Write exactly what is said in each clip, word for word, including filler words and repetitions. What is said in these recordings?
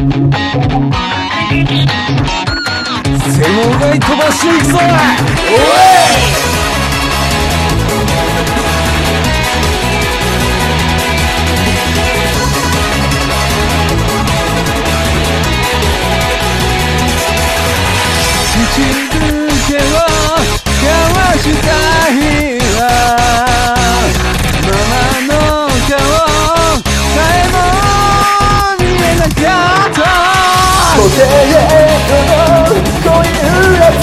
セモガイ飛ばしていくぞ。おい口づけを交わした日はママの顔さえも見えなかった。 固定のこういうやつ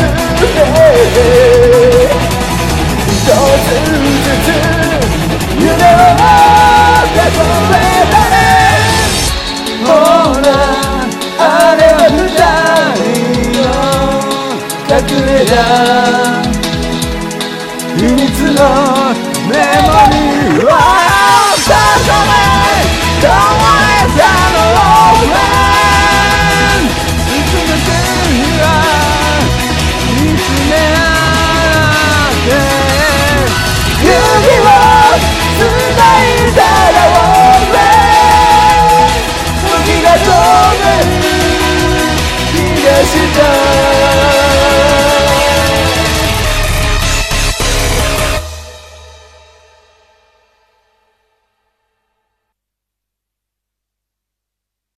で一つずつ夢を数えたね。 ほらあれは二人の隠れ家秘密の